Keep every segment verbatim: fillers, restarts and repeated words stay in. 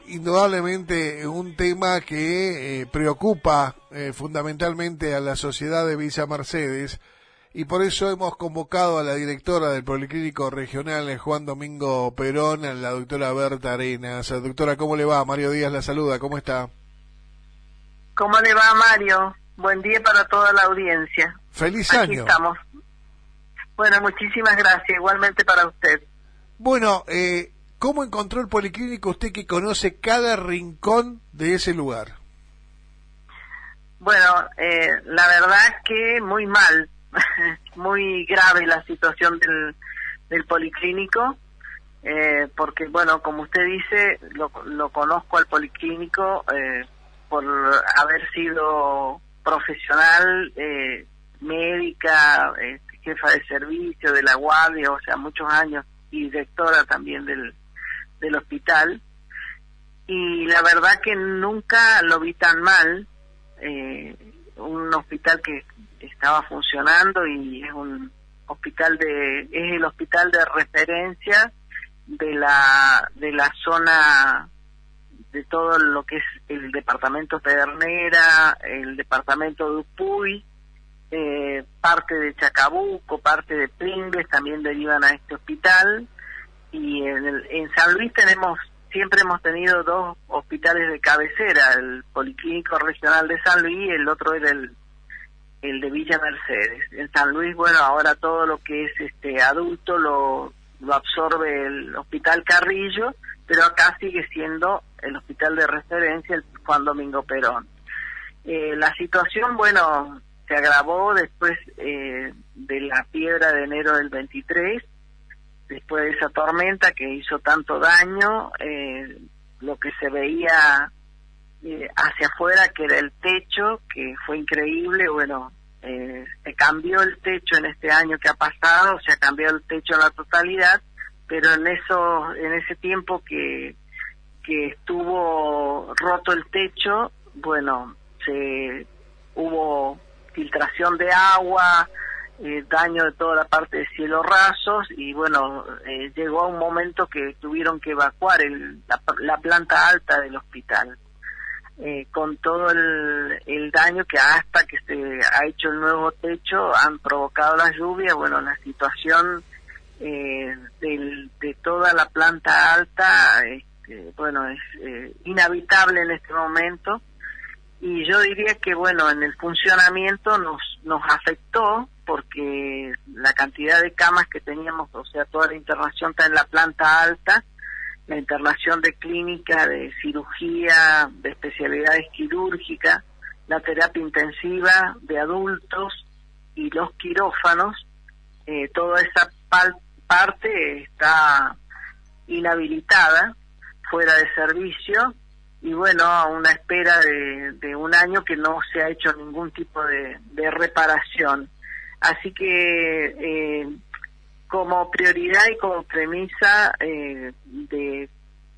indudablemente un tema que eh, preocupa eh, fundamentalmente a la sociedad de Villa Mercedes, y por eso hemos convocado a la directora del Policlínico Regional, Juan Domingo Perón, a la doctora Berta Arenas. Doctora, ¿cómo le va? Mario Díaz la saluda, ¿cómo está? ¿Cómo le va, Mario? Buen día para toda la audiencia. ¡Feliz Aquí año! estamos. Bueno, muchísimas gracias, igualmente para usted. Bueno, eh, ¿cómo encontró el Policlínico usted que conoce cada rincón de ese lugar? Bueno, eh, la verdad es que muy mal, muy grave la situación del, del Policlínico, eh, porque, bueno, como usted dice, lo, lo conozco al Policlínico eh, por haber sido profesional, eh, médica, eh, jefa de servicio de la guardia, o sea, muchos años, y directora también del, del hospital, y la verdad que nunca lo vi tan mal, eh, un hospital que estaba funcionando y es un hospital de, es el hospital de referencia de la, de la zona, de todo lo que es el departamento Pedernera, el departamento de Upuy, eh, parte de Chacabuco, parte de Pringles también derivan a este hospital, y en, el, en San Luis tenemos, siempre hemos tenido dos hospitales de cabecera, el Policlínico Regional de San Luis y el otro era el, el de Villa Mercedes. En San Luis, bueno, ahora todo lo que es este adulto lo, lo absorbe el Hospital Carrillo, pero acá sigue siendo el hospital de referencia, el Juan Domingo Perón. Eh, la situación, bueno, se agravó después eh, de la piedra de enero del veintitrés, después de esa tormenta que hizo tanto daño, eh, lo que se veía eh, hacia afuera, que era el techo, que fue increíble. Bueno, eh, se cambió el techo en este año que ha pasado, se ha cambiado el techo en la totalidad, pero en eso, en ese tiempo que, que estuvo roto el techo, bueno, se hubo filtración de agua, eh, daño de toda la parte de cielos rasos, y bueno, eh, llegó a un momento que tuvieron que evacuar el, la, la planta alta del hospital, eh, con todo el, el daño que hasta que se ha hecho el nuevo techo han provocado las lluvias. Bueno, la situación eh, del, de toda la planta alta, este, bueno, es eh, inhabitable en este momento. Y yo diría que, bueno, en el funcionamiento nos nos afectó porque la cantidad de camas que teníamos, o sea, toda la internación está en la planta alta, la internación de clínica, de cirugía, de especialidades quirúrgicas, la terapia intensiva de adultos y los quirófanos, eh, toda esa pal- parte está inhabilitada, fuera de servicio, y bueno, a una espera de, de un año que no se ha hecho ningún tipo de, de reparación. Así que eh, como prioridad y como premisa eh, de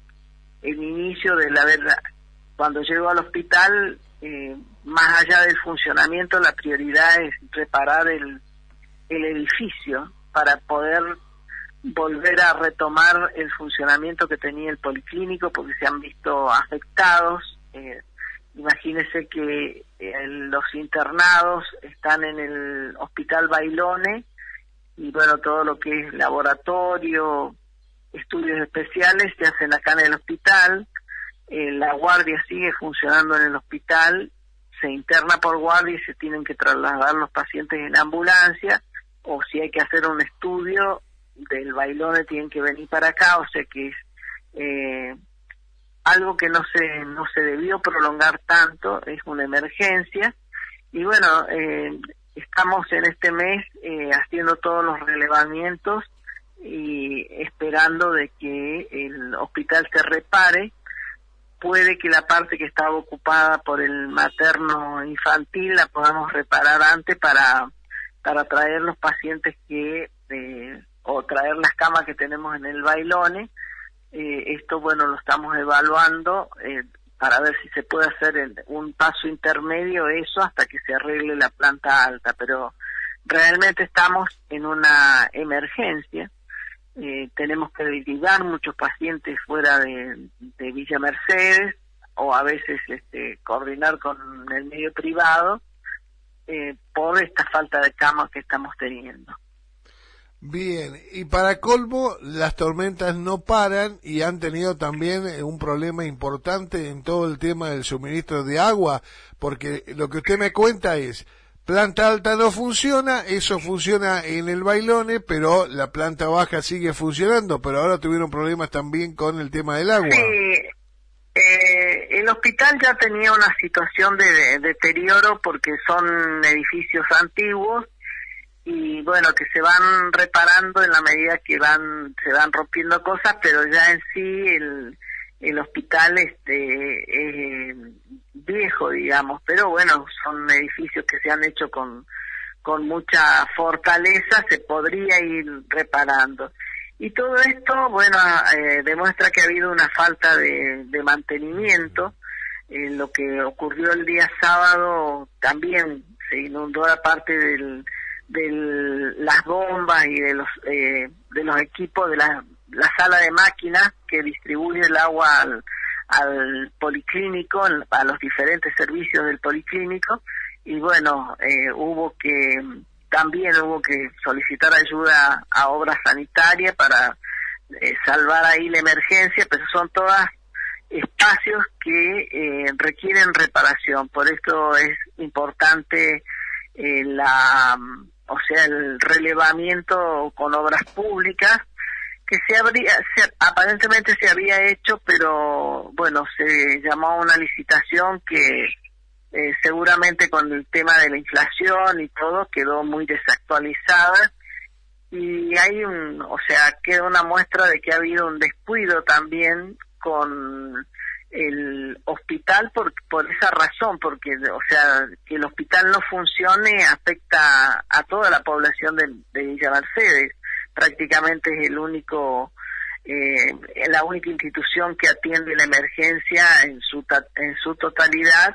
el inicio de la verdad, cuando llego al hospital, eh, más allá del funcionamiento, la prioridad es reparar el, el edificio para poder volver a retomar el funcionamiento que tenía el Policlínico, porque se han visto afectados. Eh, imagínese que eh, los internados están en el Hospital Bailone, y bueno, todo lo que es laboratorio, estudios especiales se hacen acá en el hospital. Eh, la guardia sigue funcionando en el hospital, se interna por guardia y se tienen que trasladar los pacientes en ambulancia, o si hay que hacer un estudio del Bailone tienen que venir para acá, o sea que es eh, algo que no se no se debió prolongar tanto, es una emergencia. Y bueno, eh, estamos en este mes eh, haciendo todos los relevamientos y esperando de que el hospital se repare. Puede que la parte que estaba ocupada por el materno infantil la podamos reparar antes para para traer los pacientes que eh, o traer las camas que tenemos en el Bailone. Eh, esto, bueno, lo estamos evaluando eh, para ver si se puede hacer en un paso intermedio eso hasta que se arregle la planta alta, pero realmente estamos en una emergencia eh, tenemos que derivar muchos pacientes fuera de, de Villa Mercedes, o a veces este, coordinar con el medio privado, eh, por esta falta de camas que estamos teniendo. Bien, y para colmo, las tormentas no paran y han tenido también un problema importante en todo el tema del suministro de agua, porque lo que usted me cuenta es, planta alta no funciona, eso funciona en el Bailone, pero la planta baja sigue funcionando, pero ahora tuvieron problemas también con el tema del agua. Sí, eh, el hospital ya tenía una situación de, de deterioro porque son edificios antiguos, y bueno, que se van reparando en la medida que van se van rompiendo cosas, pero ya en sí el el hospital este es viejo, digamos, pero bueno, son edificios que se han hecho con con mucha fortaleza, se podría ir reparando. Y todo esto, bueno, eh, demuestra que ha habido una falta de, de mantenimiento. Eh, lo que ocurrió el día sábado también se inundó la parte del de las bombas y de los eh, de los equipos de la, la sala de máquinas que distribuye el agua al, al policlínico, a los diferentes servicios del policlínico, y bueno, eh, hubo que también hubo que solicitar ayuda a obras sanitarias para eh, salvar ahí la emergencia, pero son todas espacios que eh, requieren reparación. Por esto es importante eh, la o sea, el relevamiento con obras públicas, que se habría, se, aparentemente se había hecho, pero bueno, se llamó a una licitación que eh, seguramente con el tema de la inflación y todo quedó muy desactualizada, y hay un, o sea, queda una muestra de que ha habido un descuido también con el hospital por por esa razón, porque o sea, que el hospital no funcione afecta a toda la población de, de Villa Mercedes. Prácticamente es el único eh, la única institución que atiende la emergencia en su en su totalidad,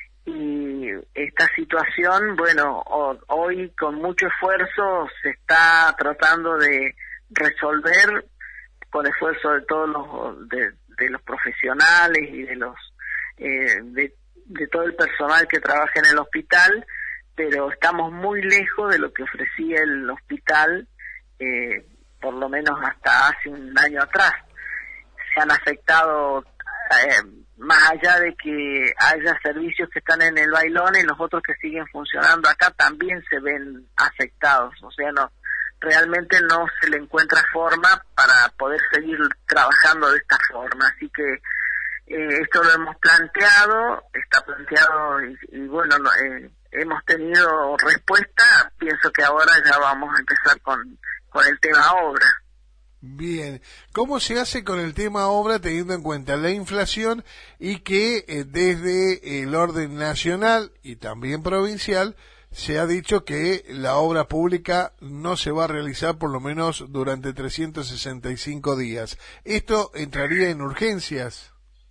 y esta situación, bueno, o, hoy con mucho esfuerzo se está tratando de resolver, con esfuerzo de todos los de, de los profesionales y de los eh, de, de todo el personal que trabaja en el hospital, pero estamos muy lejos de lo que ofrecía el hospital, eh, por lo menos hasta hace un año atrás. Se han afectado, eh, más allá de que haya servicios que están en el Bailone, los otros que siguen funcionando acá también se ven afectados, o sea, no realmente no se le encuentra forma para poder seguir trabajando de esta forma. Así que eh, esto lo hemos planteado, está planteado y, y bueno, no, eh, hemos tenido respuesta. Pienso que ahora ya vamos a empezar con, con el tema obra. Bien, ¿cómo se hace con el tema obra teniendo en cuenta la inflación y que eh, desde el orden nacional y también provincial se ha dicho que la obra pública no se va a realizar por lo menos durante trescientos sesenta y cinco días? ¿Esto entraría en urgencias?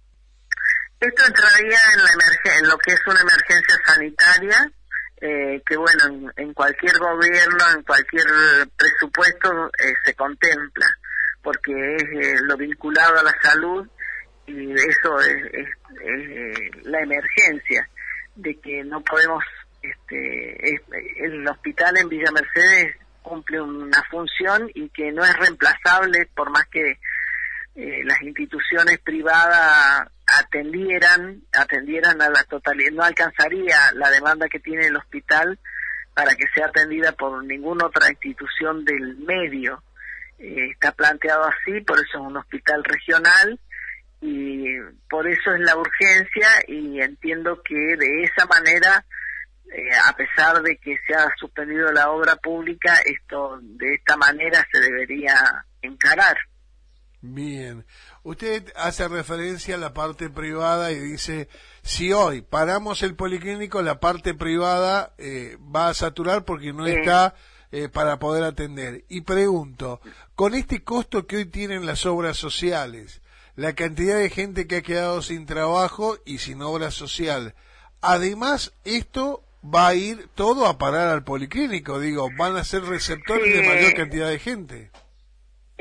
Esto entraría en, la emergen- en lo que es una emergencia sanitaria, eh, que bueno, en, en cualquier gobierno, en cualquier presupuesto eh, se contempla, porque es eh, lo vinculado a la salud, y eso es, es, es eh, la emergencia, de que no podemos... Este, es, el hospital en Villa Mercedes cumple una función y que no es reemplazable, por más que eh, las instituciones privadas atendieran atendieran a la totalidad, no alcanzaría la demanda que tiene el hospital para que sea atendida por ninguna otra institución del medio. Eh, está planteado así, por eso es un hospital regional, y por eso es la urgencia, y entiendo que de esa manera, Eh, a pesar de que se ha suspendido la obra pública, esto de esta manera se debería encarar. Bien, usted hace referencia a la parte privada y dice, si hoy paramos el policlínico, la parte privada eh, va a saturar porque no Eh, está eh, para poder atender. Y pregunto, con este costo que hoy tienen las obras sociales, la cantidad de gente que ha quedado sin trabajo y sin obra social, además esto va a ir todo a parar al policlínico, digo, van a ser receptores sí, de mayor cantidad de gente.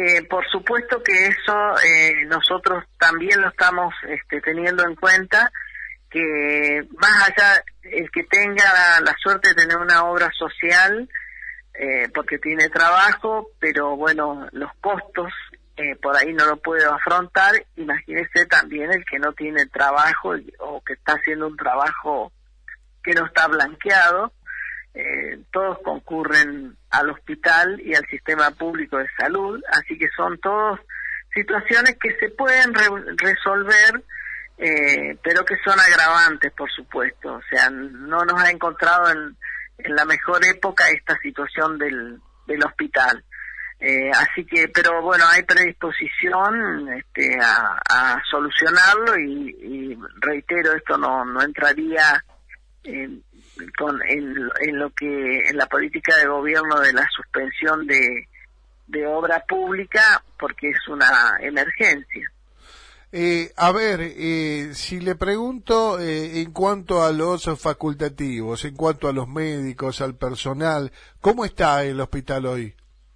Eh, por supuesto que eso eh, nosotros también lo estamos este, teniendo en cuenta, que más allá el que tenga la, la suerte de tener una obra social, eh, porque tiene trabajo, pero bueno, los costos eh, por ahí no lo puede afrontar. Imagínese también el que no tiene trabajo o que está haciendo un trabajo que no está blanqueado. Eh, todos concurren al hospital y al sistema público de salud, así que son todas situaciones que se pueden re- resolver, eh, pero que son agravantes, por supuesto. O sea, no nos ha encontrado en, en la mejor época esta situación del, del hospital. Eh, así que, pero bueno, hay predisposición este, a, a solucionarlo y, y reitero, esto no, no entraría en, con, en, en lo que en la política de gobierno de la suspensión de, de obra pública, porque es una emergencia. Eh, a ver, eh, si le pregunto eh, en cuanto a los facultativos, en cuanto a los médicos, al personal, ¿cómo está el hospital hoy?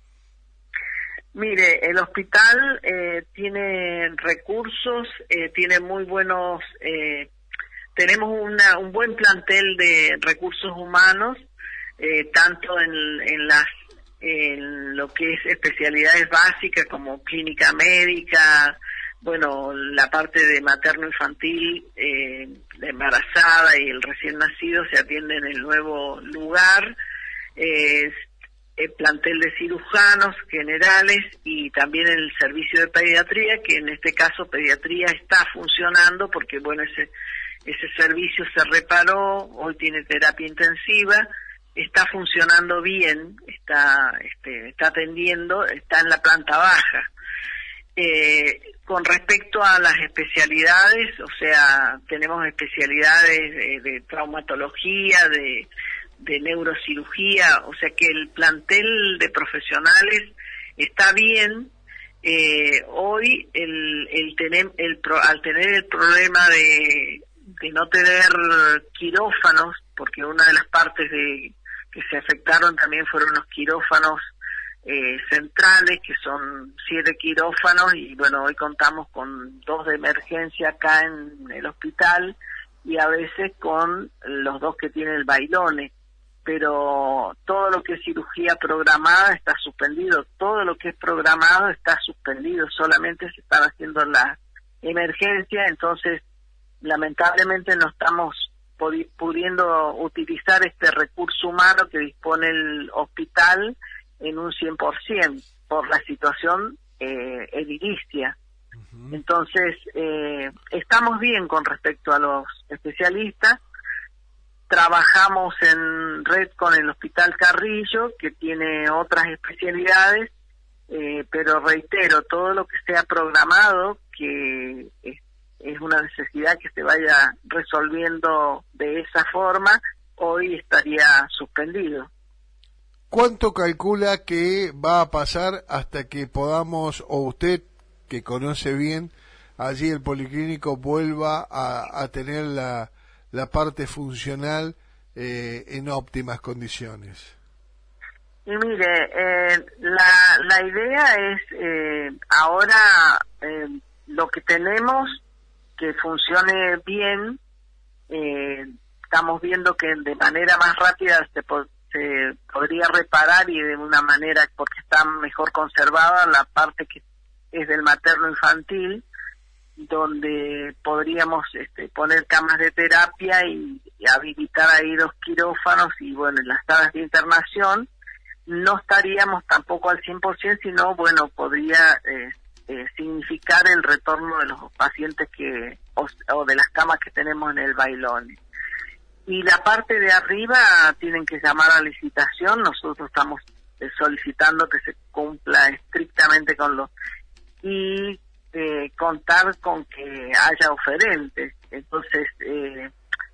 Mire, el hospital eh, tiene recursos, eh, tiene muy buenos, eh, tenemos una, un buen plantel de recursos humanos, eh, tanto en, en las en lo que es especialidades básicas como clínica médica, bueno, la parte de materno-infantil, eh, la embarazada y el recién nacido se atiende en el nuevo lugar, eh, el plantel de cirujanos generales y también el servicio de pediatría, que en este caso pediatría está funcionando porque, bueno, ese ese servicio se reparó, hoy tiene terapia intensiva, está funcionando bien, está este, está atendiendo, está en la planta baja. Eh, con respecto a las especialidades, o sea, tenemos especialidades de, de traumatología, de, de neurocirugía, o sea que el plantel de profesionales está bien. Eh, hoy el, el tener, el pro, al tener el problema de, de no tener quirófanos, porque una de las partes de que se afectaron también fueron los quirófanos Eh, centrales, que son siete quirófanos, y bueno, hoy contamos con dos de emergencia acá en el hospital y a veces con los dos que tiene el Bailone, pero todo lo que es cirugía programada está suspendido, todo lo que es programado está suspendido, solamente se están haciendo la emergencia, entonces lamentablemente no estamos pudiendo utilizar este recurso humano que dispone el hospital en un cien por ciento por la situación eh, edilicia. Uh-huh. Entonces, eh, estamos bien con respecto a los especialistas. Trabajamos en red con el Hospital Carrillo, que tiene otras especialidades, eh, pero reitero, todo lo que sea programado, que es, es una necesidad que se vaya resolviendo de esa forma, hoy estaría suspendido. ¿Cuánto calcula que va a pasar hasta que podamos, o usted, que conoce bien allí el policlínico, vuelva a, a tener la, la parte funcional eh, en óptimas condiciones? Y mire, eh, la, la idea es eh, ahora eh, lo que tenemos que funcione bien. Eh, estamos viendo que de manera más rápida se puede se podría reparar y de una manera, porque está mejor conservada la parte que es del materno infantil, donde podríamos este, poner camas de terapia y, y habilitar ahí dos quirófanos y bueno, en las salas de internación no estaríamos tampoco al cien por ciento, sino bueno, podría eh, eh, significar el retorno de los pacientes que o, o de las camas que tenemos en el Bailone. Y la parte de arriba tienen que llamar a licitación, nosotros estamos eh, solicitando que se cumpla estrictamente con los... y eh, contar con que haya oferentes. Entonces, eh,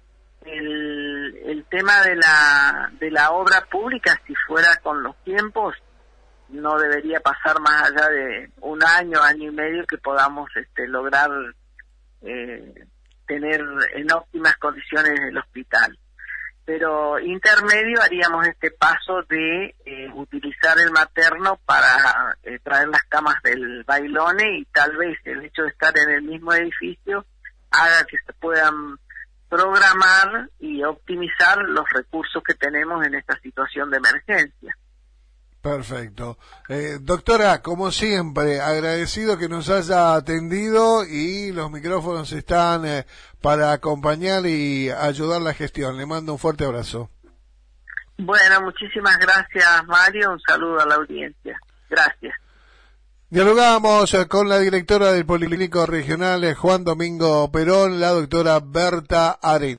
el, el tema de la, de la obra pública, si fuera con los tiempos, no debería pasar más allá de un año, año y medio que podamos este, lograr... Eh, tener en óptimas condiciones el hospital. pero intermedio haríamos este paso de eh, utilizar el materno para eh, traer las camas del Bailone, y tal vez el hecho de estar en el mismo edificio haga que se puedan programar y optimizar los recursos que tenemos en esta situación de emergencia. Perfecto. Eh, doctora, como siempre, agradecido que nos haya atendido, y los micrófonos están eh, para acompañar y ayudar la gestión. Le mando un fuerte abrazo. Bueno, muchísimas gracias, Mario. Un saludo a la audiencia. Gracias. Dialogamos con la directora del Policlínico Regional, Juan Domingo Perón, la doctora Berta Arenas.